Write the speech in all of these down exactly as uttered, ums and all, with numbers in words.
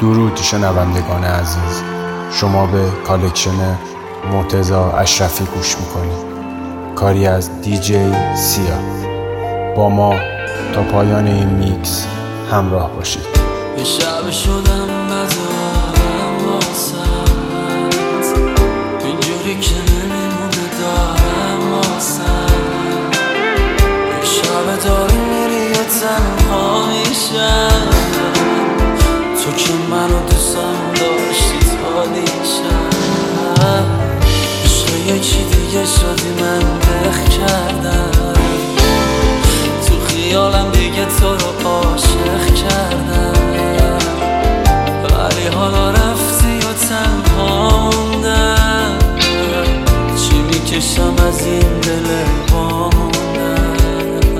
درود شنوندگان عزیز، شما به کالکشن مرتضی اشرفی گوش میکنید، کاری از دیجی سیا. با ما تا پایان این میکس همراه باشید. یه شب شدم ندارم واسد، اینجوری که نمیمونه دارم واسد. یه شب داری میری و تنها میشم، تو که منو دوستم داشتی تا دیشب. عشق یکی دیگه شدی من دق کردم، تو خیالم دیگه تو رو عاشق کردم. ولی حالا رفتی و تنها موندم، چی میکشم از این دل باموندم.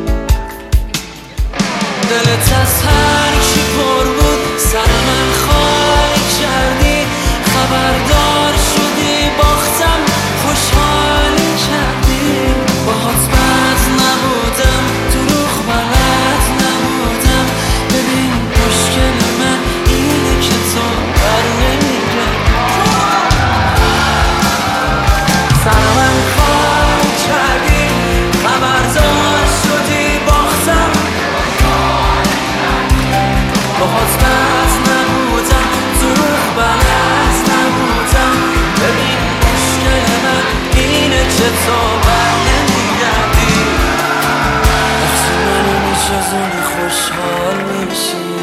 دلت از هر کی پر بود سر من خالی کردی، خبردار شدی باختم خوشحالی کردی. باهات بد نبودم دروغ بلد نبودم، ببین مشکل من اینه که تو بر نمیگردی. سر من خالی کردی، خبردار شدی باختم. باهات بد نبودم دروغ بلد نبودم، ببین مشکل من اینه که تو بر نمیگردی. وقتی منو میشازونی خوشحال میشی،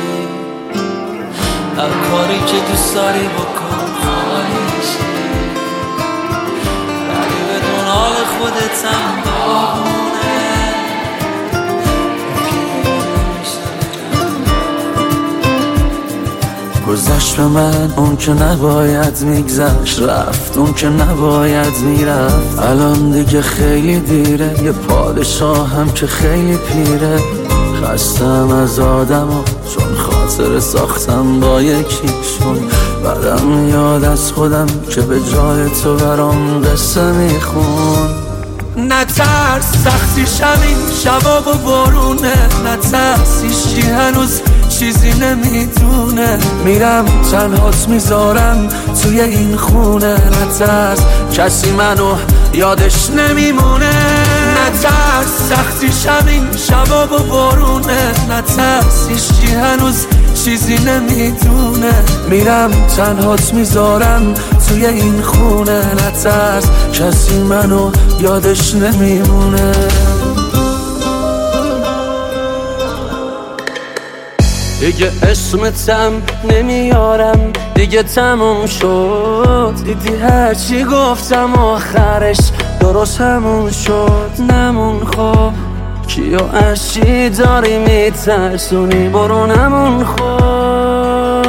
هر کاری که دوست داری بکن خالی میشی. ولی بدون حال خودت هم بامونه، گذشت به من اون که نباید میگذشت، رفت اون که نباید میرفت. الان دیگه خیلی دیره، یه پادشاهم که خیلی پیره. خستم از آدم چون خاطر ساختم با یکیشون. بعدم میاد از خودم که به جای تو برام قصه میخون. نترس سختیش همین شباب و بارونه، نترس ایشی هنوز چیزی نمیدونه. میرم تنهات میذارم توی این خونه، نترس کسی منو یادش نمیمونه. نترس سختیش همین شباب و بارونه، نترس ایشی هنوز چیزی نمیدونه. میرم تنهات میذارم توی این خونه، نترس کسی منو یادش نمیمونه. دیگه اسمتم نمیارم، دیگه تموم شد. دیدی هرچی گفتم آخرش درست همون شد. نمون خب کیو اشی داری میترسونی، برو نمون خب.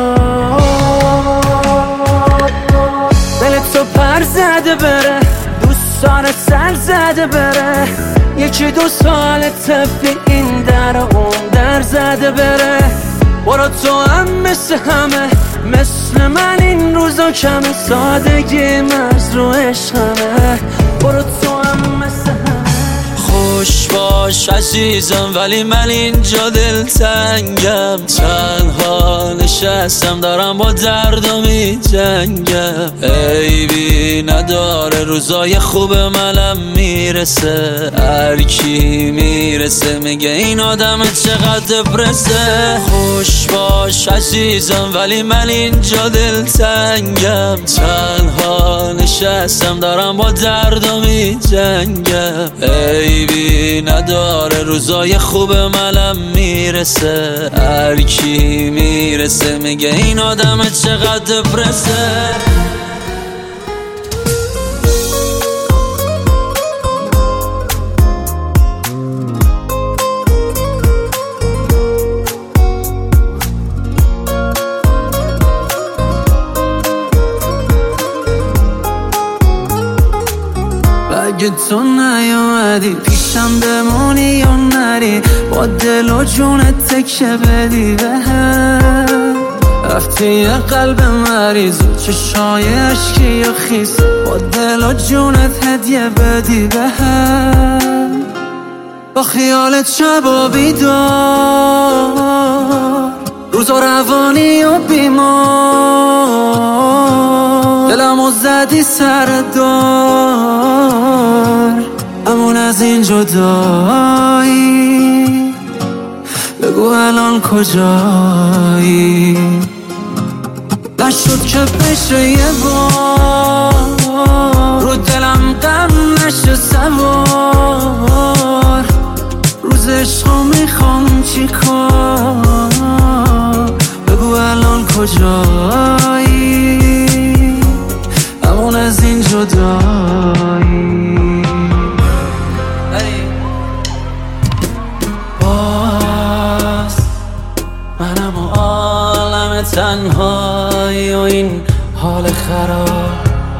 دلت تو پر زده بره، دوستان سر زده بره. یکی دو سال طبی این در اون در زده بره. برو تو هم مثل همه، مثل من این روزا کمه. سادگی مرز رو عشقمه، برو تو هم مثل همه. خوش باش عزیزم ولی من اینجا دلتنگم. تنها نشستم دارم با دردم می جنگم. عیبی نداره روزای خوب منم میرسه. هر کی میرسه میگه این آدم چقدر دپرسه. خوش باش عزیزم ولی من اینجا دلتنگم. تنها نشستم دارم با دردم می جنگم. عیبی نداره روزای خوب منم میرسه. هر کی میرسه میگه این آدم چقدر دپرسه. اگه تو نیومدی پیشم بمونی یا نری، با دل و جونت تکه بدی به هم. رفتی یه قلب مریض و چشای عشقی و خیس، با دل و جونت هدیه بدی به هم. با خیالت شب و بیدار روزا روانی و بیمار، دلمو زدی سر دار، امون از این جدایی بگو الان کجایی؟ نشد که بشه یه بار رو دلم غم نشه سوار، روز عشقو میخوام چی کار؟ بگو الان کجایی؟ امون از این جدایی. باز منم و عالم تنهایی و این حال خراب،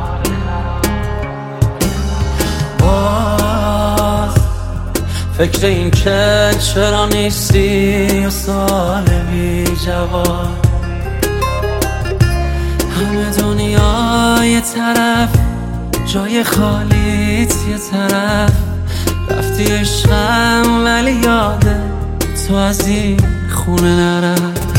باز فکر این که چرا نیستی و سال بی جواب. همه دنیا یه طرف، جای خالیت یه طرف، رفتی عشقم ولی یاده تو از این خونه نرفت.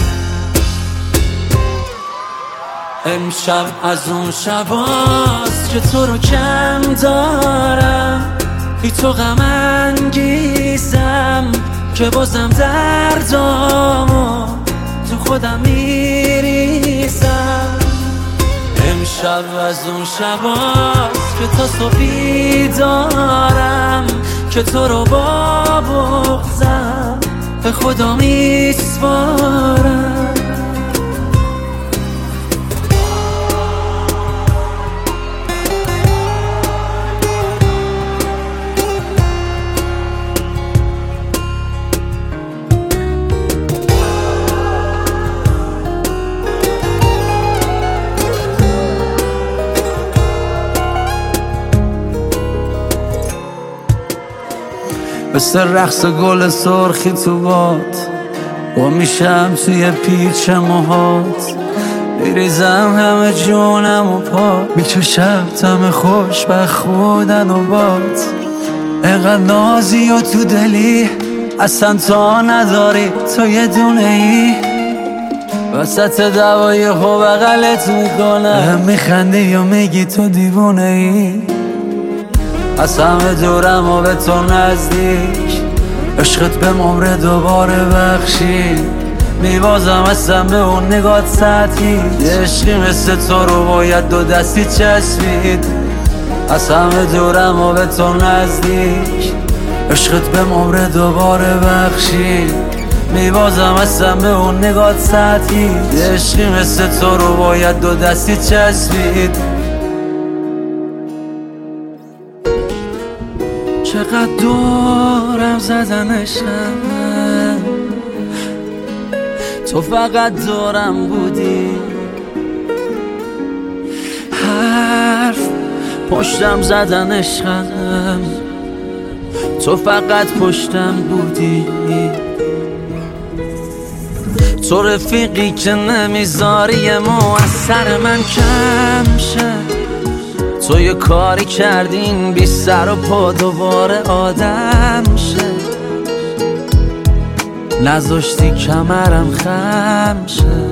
امشب از اون شباست که تو رو کم دارم، بی تو غم انگیزم که بازم دردامو تو خودم میریزم. امشب از اون شباست که تا صبحی دارم، که تو رو با بغضم به خدا میسپارم. مثل رقص گل سرخی تو باد، و میشم توی پیچ موهات، میریزم همه جونم و پا، میکشم تم خوشبخت بودن و باد. اینقدر نازی و تو دلی اصلا تا نداری، تو یه دونه ای وسط دوای خوب بغلت میکنم، میخندی یا میگی تو دیوونه ای. از همه دورم و به تو نزدیک، عشقت به عمر دوباره بخشی، میبازم اصلا به اون نگات سطحی، عشقی مثل تو رو باید دو دستی چسبید. از همه دورم و به تو نزدیک، عشقت به عمر دوباره بخشی، میبازم اصلا به اون نگات سطحی، عشقی مثل تو رو باید دو دستی چسبید. چقدر دورم زدنشم، تو فقط دورم بودی، حرف پشتم زدنشم، تو فقط پشتم بودی. تو رفیقی که نمیذاری مو از سر من کم شه، تو یه کاری کردین بی سر و پا دوباره آدم شه، نذاشتی کمرم خم شه.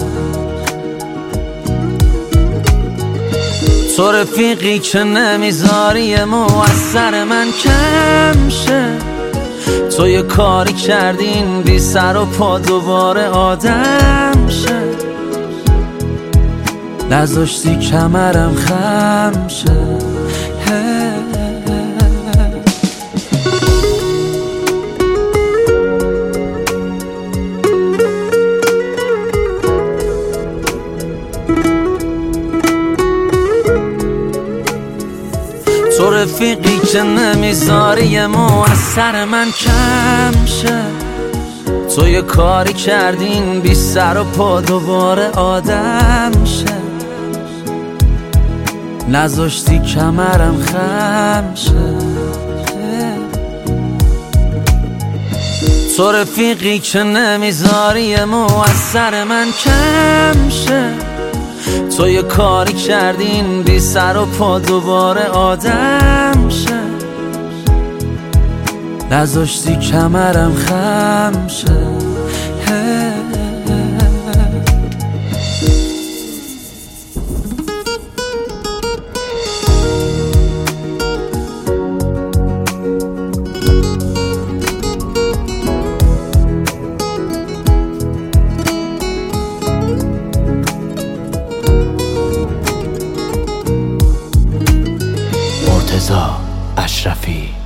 تو رفیقی که نمیذاری مو از سر من کم شه، تو یه کاری کردین بی سر و پا دوباره آدم شه، نذاشتی کمرم خم شه. تو رفیقی که نمیذاری مو از سر من کم شه، تو یه کاری کردین بی سر و پا دوباره آدم شه، نذاشتی کمرم خم شه. تو رفیقی که نمیذاری مو از سر من کم شه، تو یه کاری کردین بی سر و پا دوباره آدم شه، نذاشتی کمرم خم شه. مرتضی اشرفی.